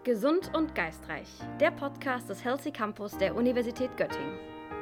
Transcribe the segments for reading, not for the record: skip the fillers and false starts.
Gesund und geistreich, der Podcast des Healthy Campus der Universität Göttingen.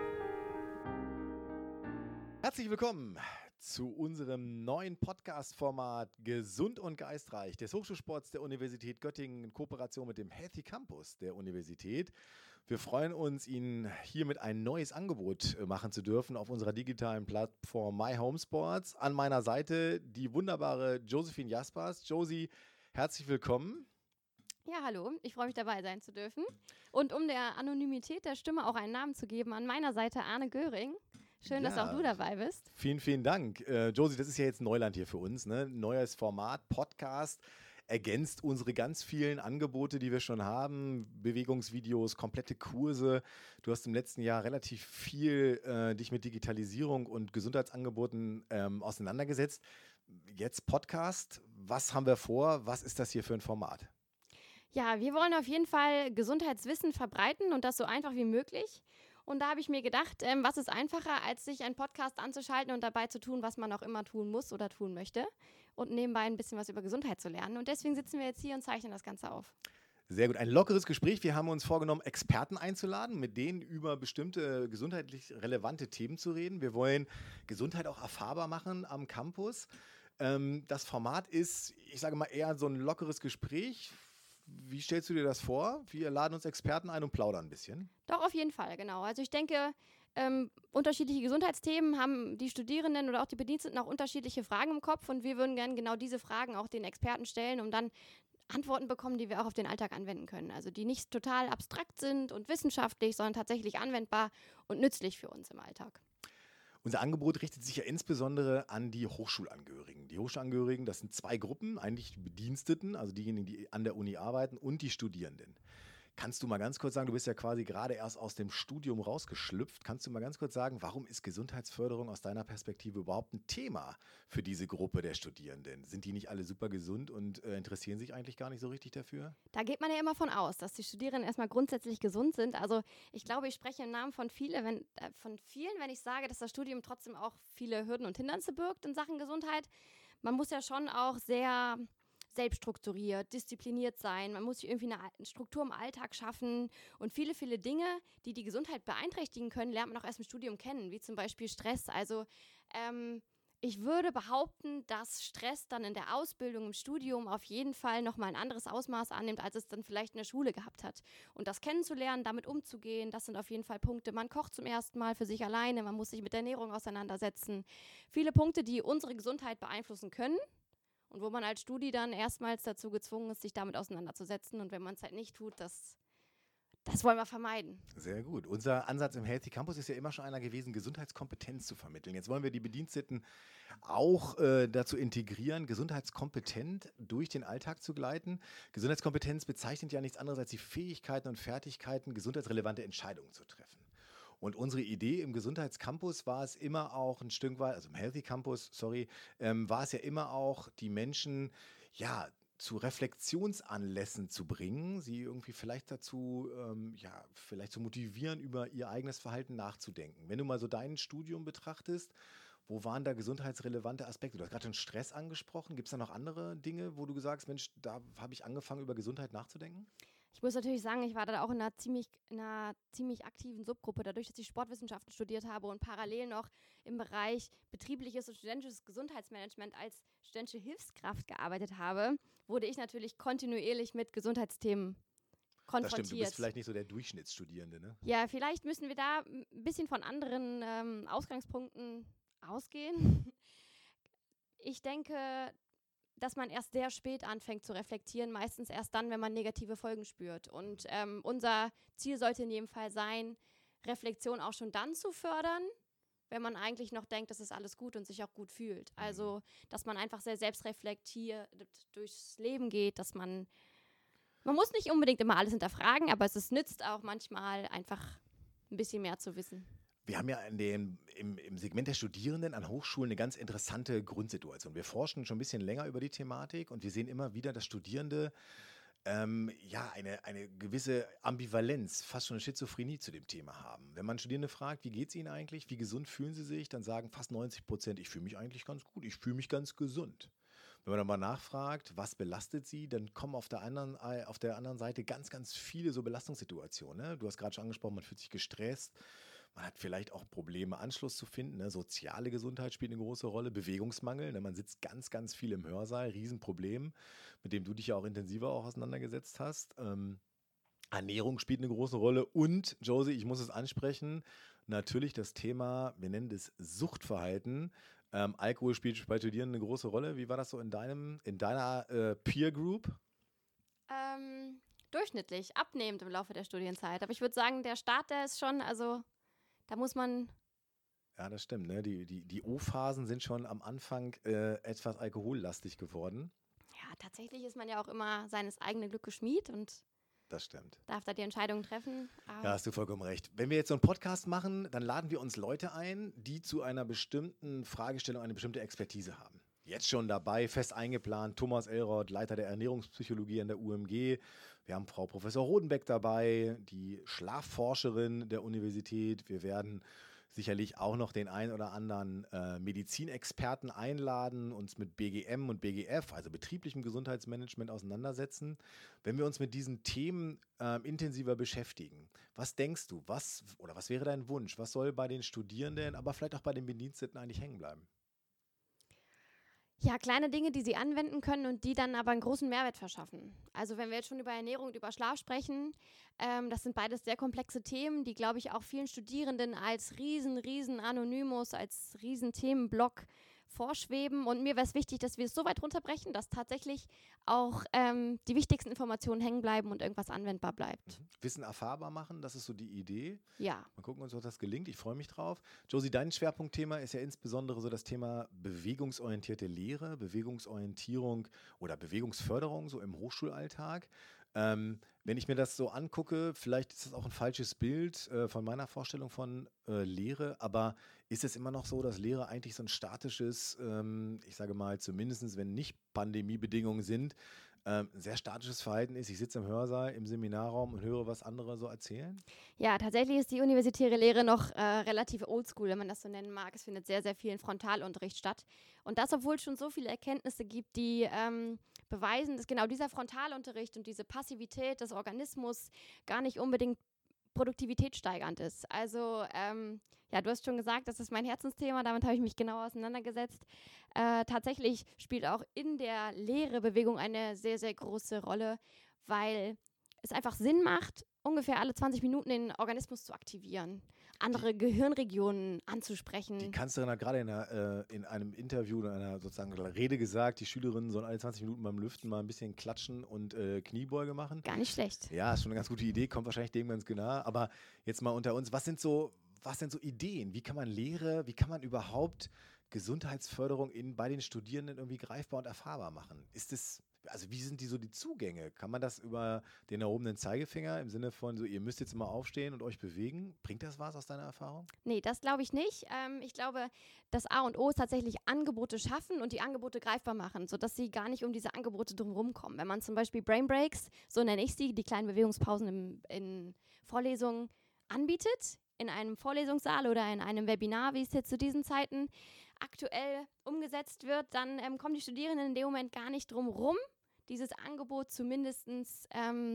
Herzlich willkommen zu unserem neuen Podcast-Format Gesund und geistreich des Hochschulsports der Universität Göttingen in Kooperation mit dem Healthy Campus der Universität. Wir freuen uns, Ihnen hiermit ein neues Angebot machen zu dürfen auf unserer digitalen Plattform My Home Sports. An meiner Seite die wunderbare Josephine Jaspers. Josie, herzlich willkommen. Ja, hallo, ich freue mich dabei sein zu dürfen. Und um der Anonymität der Stimme auch einen Namen zu geben, an meiner Seite Arne Göring. Schön, dass auch du dabei bist. Vielen, vielen Dank. Josie, das ist ja jetzt Neuland hier für uns, ne? Neues Format, Podcast, ergänzt unsere ganz vielen Angebote, die wir schon haben, Bewegungsvideos, komplette Kurse. Du hast im letzten Jahr relativ viel dich mit Digitalisierung und Gesundheitsangeboten auseinandergesetzt. Jetzt Podcast, was haben wir vor? Was ist das hier für ein Format? Ja, wir wollen auf jeden Fall Gesundheitswissen verbreiten und das so einfach wie möglich. Und da habe ich mir gedacht, was ist einfacher, als sich einen Podcast anzuschalten und dabei zu tun, was man auch immer tun muss oder tun möchte und nebenbei ein bisschen was über Gesundheit zu lernen. Und deswegen sitzen wir jetzt hier und zeichnen das Ganze auf. Sehr gut, ein lockeres Gespräch. Wir haben uns vorgenommen, Experten einzuladen, mit denen über bestimmte gesundheitlich relevante Themen zu reden. Wir wollen Gesundheit auch erfahrbar machen am Campus. Das Format ist, ich sage mal, eher so ein lockeres Gespräch. Wie stellst du dir das vor? Wir laden uns Experten ein und plaudern ein bisschen. Doch, auf jeden Fall, genau. Also ich denke, unterschiedliche Gesundheitsthemen haben die Studierenden oder auch die Bediensteten auch unterschiedliche Fragen im Kopf und wir würden gerne genau diese Fragen auch den Experten stellen, um dann Antworten bekommen, die wir auch auf den Alltag anwenden können. Also die nicht total abstrakt sind und wissenschaftlich, sondern tatsächlich anwendbar und nützlich für uns im Alltag. Unser Angebot richtet sich ja insbesondere an die Hochschulangehörigen. Die Hochschulangehörigen, das sind zwei Gruppen, eigentlich die Bediensteten, also diejenigen, die an der Uni arbeiten, und die Studierenden. Kannst du mal ganz kurz sagen, du bist ja quasi gerade erst aus dem Studium rausgeschlüpft. Kannst du mal ganz kurz sagen, warum ist Gesundheitsförderung aus deiner Perspektive überhaupt ein Thema für diese Gruppe der Studierenden? Sind die nicht alle super gesund und interessieren sich eigentlich gar nicht so richtig dafür? Da geht man ja immer von aus, dass die Studierenden erstmal grundsätzlich gesund sind. Also ich glaube, ich spreche im Namen von vielen, wenn ich sage, dass das Studium trotzdem auch viele Hürden und Hindernisse birgt in Sachen Gesundheit. Man muss ja schon auch sehr selbststrukturiert, diszipliniert sein. Man muss sich irgendwie eine Struktur im Alltag schaffen und viele, viele Dinge, die die Gesundheit beeinträchtigen können, lernt man auch erst im Studium kennen, wie zum Beispiel Stress. Also ich würde behaupten, dass Stress dann in der Ausbildung, im Studium auf jeden Fall nochmal ein anderes Ausmaß annimmt, als es dann vielleicht in der Schule gehabt hat. Und das kennenzulernen, damit umzugehen, das sind auf jeden Fall Punkte. Man kocht zum ersten Mal für sich alleine, man muss sich mit der Ernährung auseinandersetzen. Viele Punkte, die unsere Gesundheit beeinflussen können. Und wo man als Studi dann erstmals dazu gezwungen ist, sich damit auseinanderzusetzen. Und wenn man es halt nicht tut, das wollen wir vermeiden. Sehr gut. Unser Ansatz im Healthy Campus ist ja immer schon einer gewesen, Gesundheitskompetenz zu vermitteln. Jetzt wollen wir die Bediensteten auch dazu integrieren, gesundheitskompetent durch den Alltag zu gleiten. Gesundheitskompetenz bezeichnet ja nichts anderes als die Fähigkeiten und Fertigkeiten, gesundheitsrelevante Entscheidungen zu treffen. Und unsere Idee im Gesundheitscampus war es immer auch ein Stück weit, also im Healthy Campus, war es ja immer auch, die Menschen, ja, zu Reflexionsanlässen zu bringen, sie irgendwie vielleicht dazu, vielleicht zu motivieren, über ihr eigenes Verhalten nachzudenken. Wenn du mal so dein Studium betrachtest, wo waren da gesundheitsrelevante Aspekte? Du hast gerade den Stress angesprochen. Gibt es da noch andere Dinge, wo du sagst, Mensch, da habe ich angefangen, über Gesundheit nachzudenken? Ich muss natürlich sagen, ich war da auch in einer ziemlich aktiven Subgruppe, dadurch, dass ich Sportwissenschaften studiert habe und parallel noch im Bereich betriebliches und studentisches Gesundheitsmanagement als studentische Hilfskraft gearbeitet habe, wurde ich natürlich kontinuierlich mit Gesundheitsthemen konfrontiert. Das stimmt, du bist vielleicht nicht so der Durchschnittsstudierende, ne? Ja, vielleicht müssen wir da ein bisschen von anderen Ausgangspunkten ausgehen. Ich denke, dass man erst sehr spät anfängt zu reflektieren, meistens erst dann, wenn man negative Folgen spürt. Und unser Ziel sollte in jedem Fall sein, Reflexion auch schon dann zu fördern, wenn man eigentlich noch denkt, das ist alles gut und sich auch gut fühlt. Also, dass man einfach sehr selbstreflektiert durchs Leben geht, dass man muss nicht unbedingt immer alles hinterfragen, aber nützt auch manchmal einfach ein bisschen mehr zu wissen. Wir haben ja im Segment der Studierenden an Hochschulen eine ganz interessante Grundsituation. Wir forschen schon ein bisschen länger über die Thematik und wir sehen immer wieder, dass Studierende eine gewisse Ambivalenz, fast schon eine Schizophrenie zu dem Thema haben. Wenn man Studierende fragt, wie geht es ihnen eigentlich, wie gesund fühlen sie sich, dann sagen fast 90%, ich fühle mich eigentlich ganz gut, ich fühle mich ganz gesund. Wenn man dann mal nachfragt, was belastet sie, dann kommen auf der anderen Seite ganz, ganz viele so Belastungssituationen. Ne? Du hast gerade schon angesprochen, man fühlt sich gestresst. Man hat vielleicht auch Probleme, Anschluss zu finden. Ne? Soziale Gesundheit spielt eine große Rolle. Bewegungsmangel. Ne? Man sitzt ganz, ganz viel im Hörsaal. Riesenproblem, mit dem du dich ja auch intensiver auch auseinandergesetzt hast. Ernährung spielt eine große Rolle. Und, Josie, ich muss es ansprechen, natürlich das Thema, wir nennen das Suchtverhalten. Alkohol spielt bei Studierenden eine große Rolle. Wie war das so in deiner Peer Group? Durchschnittlich, abnehmend im Laufe der Studienzeit. Aber ich würde sagen, der Start, der ist schon, also da muss man. Ja, das stimmt. Ne? Die O-Phasen sind schon am Anfang etwas alkohollastig geworden. Ja, tatsächlich ist man ja auch immer seines eigenen Glückes Schmied und das stimmt. darf da die Entscheidungen treffen. Ja, hast du vollkommen recht. Wenn wir jetzt so einen Podcast machen, dann laden wir uns Leute ein, die zu einer bestimmten Fragestellung eine bestimmte Expertise haben. Jetzt schon dabei, fest eingeplant, Thomas Elroth, Leiter der Ernährungspsychologie an der UMG. Wir haben Frau Professor Rodenbeck dabei, die Schlafforscherin der Universität. Wir werden sicherlich auch noch den ein oder anderen Medizinexperten einladen, uns mit BGM und BGF, also betrieblichem Gesundheitsmanagement, auseinandersetzen. Wenn wir uns mit diesen Themen intensiver beschäftigen, was denkst du, was wäre dein Wunsch? Was soll bei den Studierenden, aber vielleicht auch bei den Bediensteten eigentlich hängen bleiben? Ja, kleine Dinge, die sie anwenden können und die dann aber einen großen Mehrwert verschaffen. Also wenn wir jetzt schon über Ernährung und über Schlaf sprechen, das sind beides sehr komplexe Themen, die, glaube ich, auch vielen Studierenden als riesen Anonymous, als riesen Themenblock vorschweben. Und mir wäre es wichtig, dass wir es so weit runterbrechen, dass tatsächlich auch die wichtigsten Informationen hängen bleiben und irgendwas anwendbar bleibt. Wissen erfahrbar machen, das ist so die Idee. Ja. Mal gucken, ob das gelingt. Ich freue mich drauf. Josie, dein Schwerpunktthema ist ja insbesondere so das Thema bewegungsorientierte Lehre, Bewegungsorientierung oder Bewegungsförderung so im Hochschulalltag. Wenn ich mir das so angucke, vielleicht ist das auch ein falsches Bild von meiner Vorstellung von Lehre, aber ist es immer noch so, dass Lehre eigentlich so ein statisches, ich sage mal, zumindest wenn nicht Pandemiebedingungen sind, ein sehr statisches Verhalten ist? Ich sitze im Hörsaal, im Seminarraum und höre, was andere so erzählen? Ja, tatsächlich ist die universitäre Lehre noch relativ oldschool, wenn man das so nennen mag. Es findet sehr viel in Frontalunterricht statt. Und das, obwohl es schon so viele Erkenntnisse gibt, die beweisen, dass genau dieser Frontalunterricht und diese Passivität des Organismus gar nicht unbedingt produktivitätssteigernd ist. Also, ja, du hast schon gesagt, das ist mein Herzensthema, damit habe ich mich genau auseinandergesetzt. Tatsächlich spielt auch in der Lehre Bewegung eine sehr große Rolle, weil es einfach Sinn macht, ungefähr alle 20 Minuten den Organismus zu aktivieren, andere Gehirnregionen anzusprechen. Die Kanzlerin hat gerade in einem Interview oder einer sozusagen Rede gesagt, die Schülerinnen sollen alle 20 Minuten beim Lüften mal ein bisschen klatschen und Kniebeuge machen. Gar nicht schlecht. Ja, ist schon eine ganz gute Idee, kommt wahrscheinlich dem ganz genau. Aber jetzt mal unter uns, was sind so Ideen? Wie kann man überhaupt Gesundheitsförderung bei den Studierenden irgendwie greifbar und erfahrbar machen? Wie sind die Zugänge? Kann man das über den erhobenen Zeigefinger im Sinne von so, ihr müsst jetzt mal aufstehen und euch bewegen? Bringt das was aus deiner Erfahrung? Nee, das glaube ich nicht. Ich glaube, das A und O ist tatsächlich Angebote schaffen und die Angebote greifbar machen, sodass sie gar nicht um diese Angebote drumherum kommen. Wenn man zum Beispiel Brain Breaks, so nenne ich sie, die kleinen Bewegungspausen in Vorlesungen anbietet, in einem Vorlesungssaal oder in einem Webinar, wie es jetzt zu diesen Zeiten aktuell umgesetzt wird, dann kommen die Studierenden in dem Moment gar nicht drum rum, dieses Angebot zumindestens,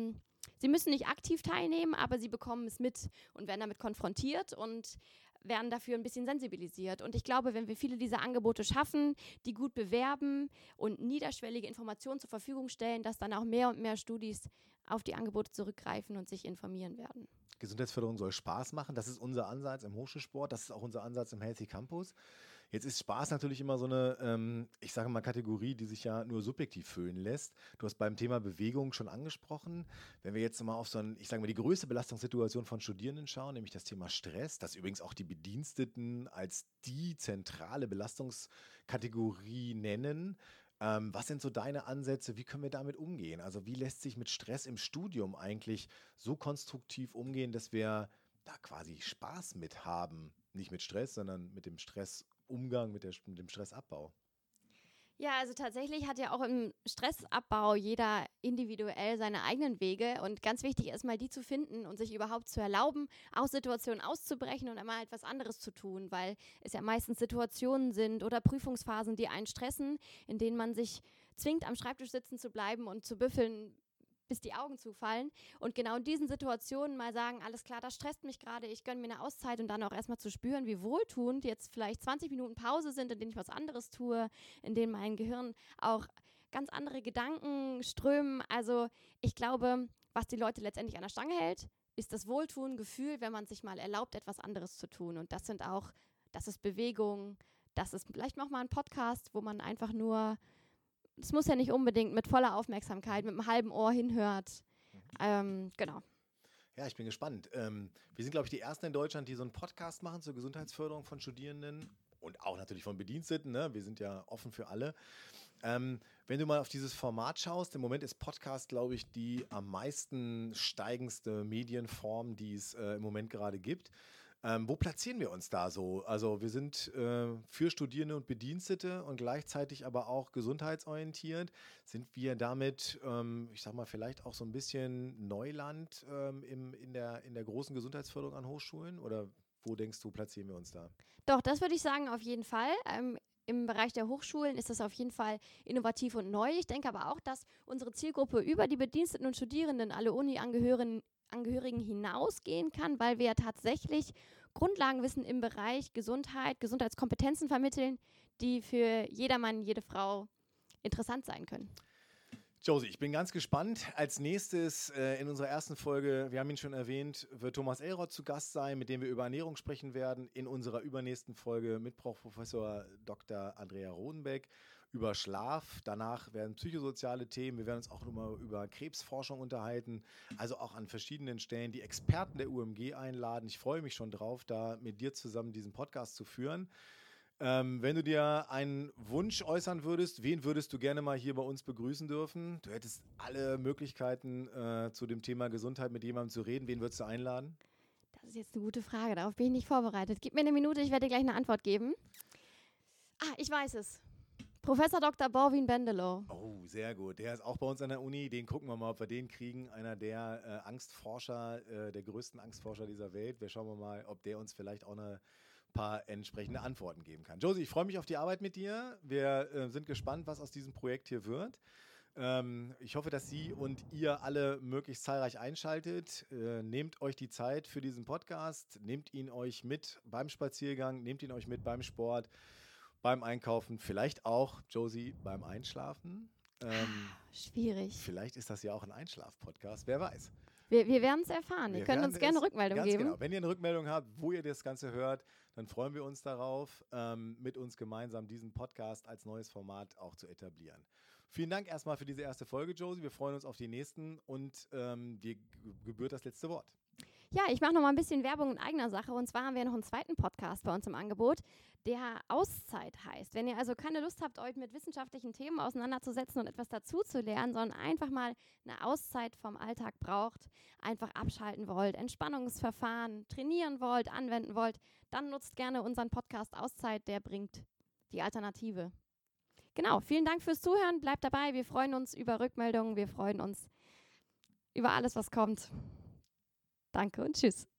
sie müssen nicht aktiv teilnehmen, aber sie bekommen es mit und werden damit konfrontiert und werden dafür ein bisschen sensibilisiert. Und ich glaube, wenn wir viele dieser Angebote schaffen, die gut bewerben und niederschwellige Informationen zur Verfügung stellen, dass dann auch mehr und mehr Studis auf die Angebote zurückgreifen und sich informieren werden. Gesundheitsförderung soll Spaß machen. Das ist unser Ansatz im Hochschulsport. Das ist auch unser Ansatz im Healthy Campus. Jetzt ist Spaß natürlich immer so eine, ich sage mal, Kategorie, die sich ja nur subjektiv füllen lässt. Du hast beim Thema Bewegung schon angesprochen. Wenn wir jetzt mal auf die größte Belastungssituation von Studierenden schauen, nämlich das Thema Stress, das übrigens auch die Bediensteten als die zentrale Belastungskategorie nennen. Was sind so deine Ansätze? Wie können wir damit umgehen? Also wie lässt sich mit Stress im Studium eigentlich so konstruktiv umgehen, dass wir da quasi Spaß mit haben? Nicht mit Stress, sondern mit dem Stressumgang, mit dem Stressabbau. Ja, also tatsächlich hat ja auch im Stressabbau jeder individuell seine eigenen Wege und ganz wichtig ist mal die zu finden und sich überhaupt zu erlauben, aus Situationen auszubrechen und einmal etwas anderes zu tun, weil es ja meistens Situationen sind oder Prüfungsphasen, die einen stressen, in denen man sich zwingt, am Schreibtisch sitzen zu bleiben und zu büffeln, bis die Augen zufallen. Und genau in diesen Situationen mal sagen, alles klar, das stresst mich gerade, ich gönne mir eine Auszeit und dann auch erstmal zu spüren, wie wohltuend jetzt vielleicht 20 Minuten Pause sind, in denen ich was anderes tue, in denen mein Gehirn auch ganz andere Gedanken strömen. Also ich glaube, was die Leute letztendlich an der Stange hält, ist das Wohltun-Gefühl, wenn man sich mal erlaubt, etwas anderes zu tun. Und das ist Bewegung, das ist vielleicht noch mal ein Podcast, wo man einfach nur, es muss ja nicht unbedingt mit voller Aufmerksamkeit, mit einem halben Ohr hinhört. Genau. Ja, ich bin gespannt. Wir sind, glaube ich, die Ersten in Deutschland, die so einen Podcast machen zur Gesundheitsförderung von Studierenden und auch natürlich von Bediensteten. Ne? Wir sind ja offen für alle. Wenn du mal auf dieses Format schaust, im Moment ist Podcast, glaube ich, die am meisten steigendste Medienform, die es im Moment gerade gibt. Wo platzieren wir uns da so? Also wir sind für Studierende und Bedienstete und gleichzeitig aber auch gesundheitsorientiert. Sind wir damit, ich sag mal, vielleicht auch so ein bisschen Neuland in der großen Gesundheitsförderung an Hochschulen? Oder wo denkst du, platzieren wir uns da? Doch, das würde ich sagen, auf jeden Fall. Im Bereich der Hochschulen ist das auf jeden Fall innovativ und neu. Ich denke aber auch, dass unsere Zielgruppe über die Bediensteten und Studierenden, alle Uni-Angehörigen hinausgehen kann, weil wir ja tatsächlich Grundlagenwissen im Bereich Gesundheit, Gesundheitskompetenzen vermitteln, die für jedermann, jede Frau interessant sein können. Josie, ich bin ganz gespannt. Als nächstes in unserer ersten Folge, wir haben ihn schon erwähnt, wird Thomas Elroth zu Gast sein, mit dem wir über Ernährung sprechen werden. In unserer übernächsten Folge mit Professor Dr. Andrea Rodenbeck über Schlaf. Danach werden psychosoziale Themen. Wir werden uns auch nochmal über Krebsforschung unterhalten. Also auch an verschiedenen Stellen die Experten der UMG einladen. Ich freue mich schon drauf, da mit dir zusammen diesen Podcast zu führen. Wenn du dir einen Wunsch äußern würdest, wen würdest du gerne mal hier bei uns begrüßen dürfen? Du hättest alle Möglichkeiten, zu dem Thema Gesundheit mit jemandem zu reden. Wen würdest du einladen? Das ist jetzt eine gute Frage, darauf bin ich nicht vorbereitet. Gib mir eine Minute, ich werde dir gleich eine Antwort geben. Ich weiß es. Professor Dr. Borwin Bendelow. Oh, sehr gut. Der ist auch bei uns an der Uni. Den gucken wir mal, ob wir den kriegen. Einer der Angstforscher, der größten Angstforscher dieser Welt. Wir schauen mal, ob der uns vielleicht auch ein paar entsprechende Antworten geben kann. Josie, ich freue mich auf die Arbeit mit dir. Wir sind gespannt, was aus diesem Projekt hier wird. Ich hoffe, dass Sie und ihr alle möglichst zahlreich einschaltet. Nehmt euch die Zeit für diesen Podcast. Nehmt ihn euch mit beim Spaziergang. Nehmt ihn euch mit beim Sport, beim Einkaufen. Vielleicht auch, Josie, beim Einschlafen. Schwierig. Vielleicht ist das ja auch ein Einschlaf-Podcast. Wer weiß. Wir werden es erfahren. Ihr könnt uns gerne Rückmeldung geben. Genau. Wenn ihr eine Rückmeldung habt, wo ihr das Ganze hört, dann freuen wir uns darauf, mit uns gemeinsam diesen Podcast als neues Format auch zu etablieren. Vielen Dank erstmal für diese erste Folge, Josie. Wir freuen uns auf die nächsten und dir gebührt das letzte Wort. Ja, ich mache noch mal ein bisschen Werbung in eigener Sache. Und zwar haben wir noch einen zweiten Podcast bei uns im Angebot, der Auszeit heißt. Wenn ihr also keine Lust habt, euch mit wissenschaftlichen Themen auseinanderzusetzen und etwas dazu zu lernen, sondern einfach mal eine Auszeit vom Alltag braucht, einfach abschalten wollt, Entspannungsverfahren trainieren wollt, anwenden wollt, dann nutzt gerne unseren Podcast Auszeit, der bringt die Alternative. Genau, vielen Dank fürs Zuhören, bleibt dabei, wir freuen uns über Rückmeldungen, wir freuen uns über alles, was kommt. Danke und tschüss.